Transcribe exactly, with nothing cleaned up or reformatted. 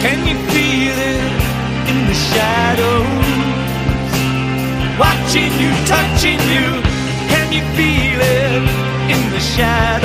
Can you feel it in the shadows? Watching you, touching you. Can you feel it in the shadows?